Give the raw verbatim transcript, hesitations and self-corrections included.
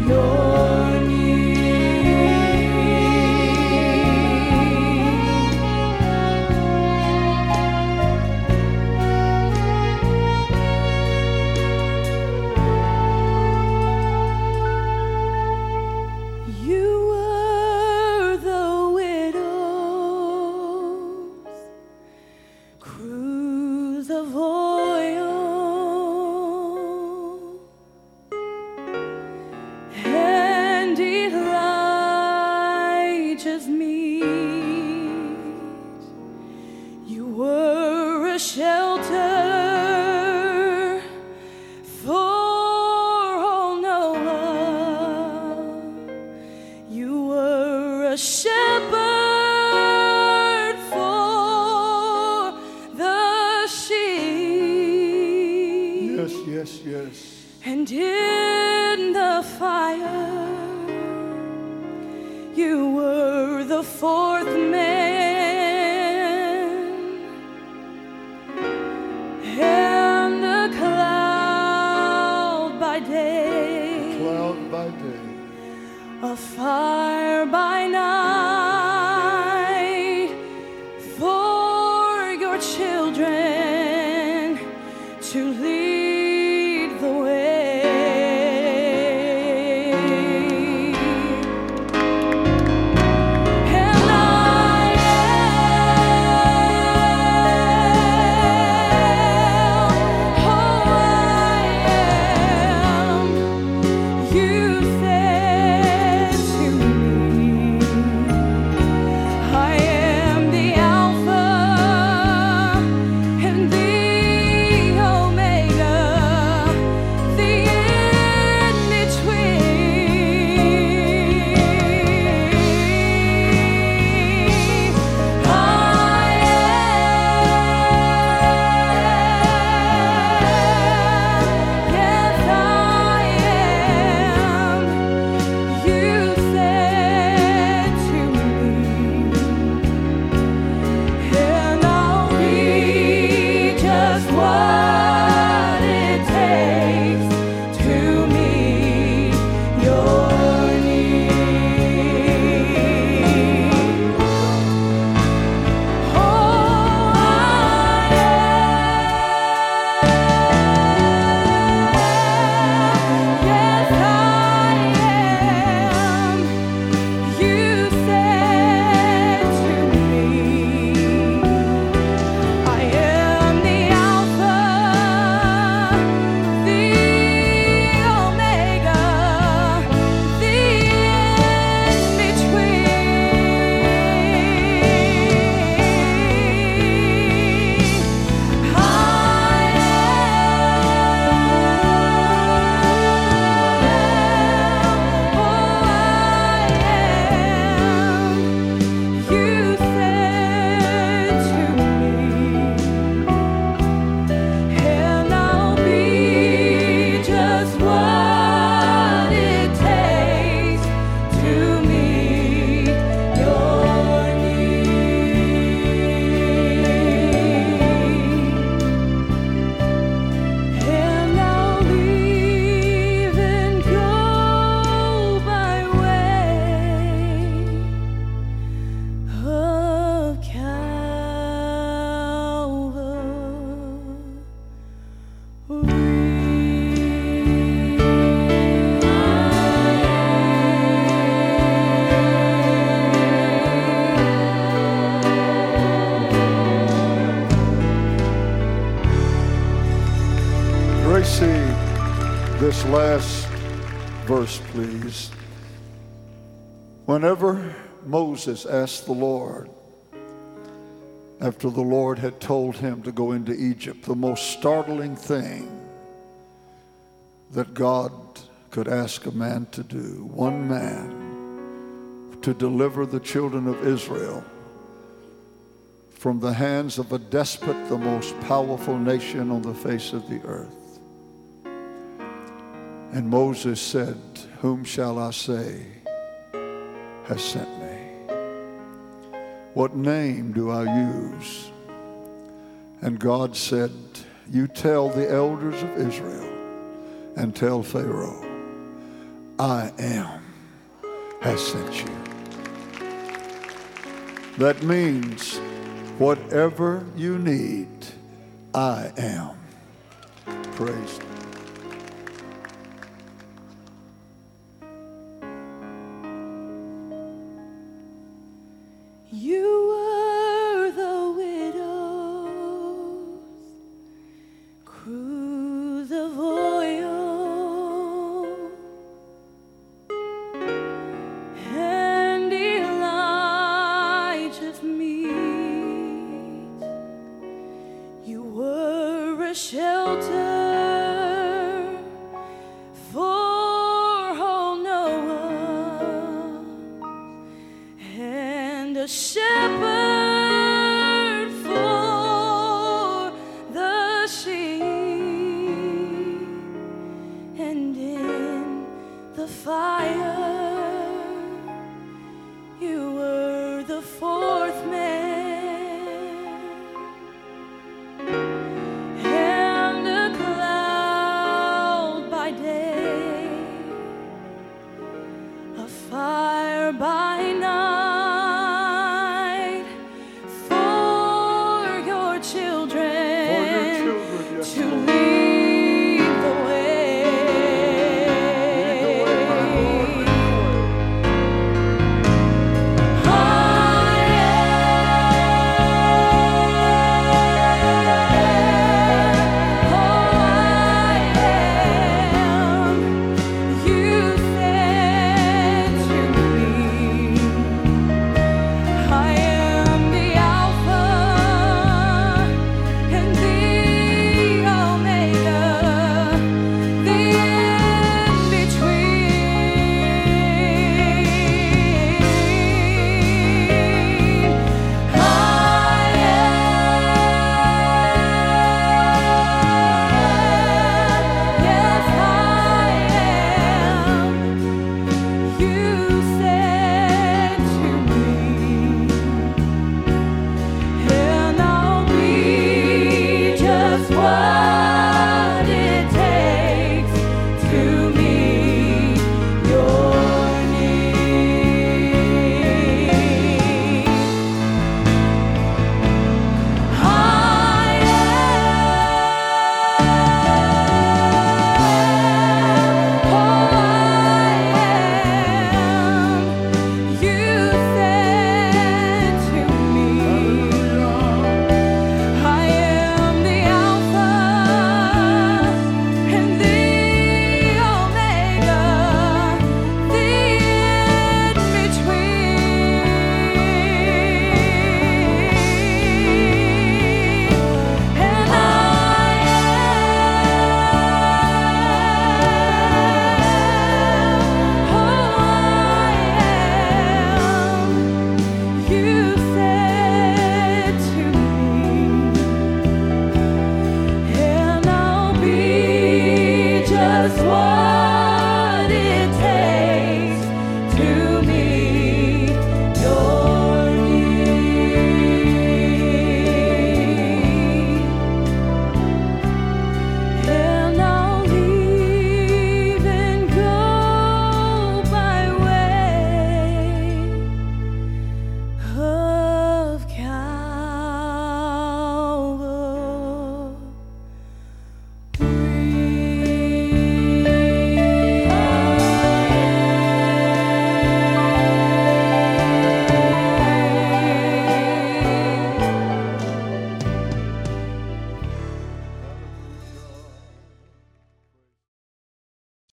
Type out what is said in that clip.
your need. You were the widow's cruse of oil, and Elijah's meat. You were a shelter for old Noah. You were a shepherd for the sheep. Yes, yes, yes. And in the fire, you were the fourth man, and the cloud by day, Cloud by day, a fire by night, for your children to lead the way. And I am, oh, I am. You said to me, I am the Alpha and the Omega, the in-between. I am, yes, I am. You said to me, and I'll be just what it takes to meet your need. Oh, I am, yes, I am. You said to me, I am the Alpha, the Omega, the in-between. I am, oh, I am. You said to me, and I'll be just what it takes to meet your need. And I'll leave and go by way of Gracie, this last verse, please. Whenever Moses asked the Lord, after the Lord had told him to go into Egypt, the most startling thing that God could ask a man to do, one man, to deliver the children of Israel from the hands of a despot, the most powerful nation on the face of the earth. And Moses said, "Whom shall I say has sent me? What name do I use?" And God said, "You tell the elders of Israel and tell Pharaoh, I am has sent you. That means whatever you need, I am. Praise God. You were the widow's cruse of oil, and Elijah's meat. You were a shelter for old Noah, and a shepherd for the sheep, and in the fire you were the fourth man, and a cloud by day, a fire by night.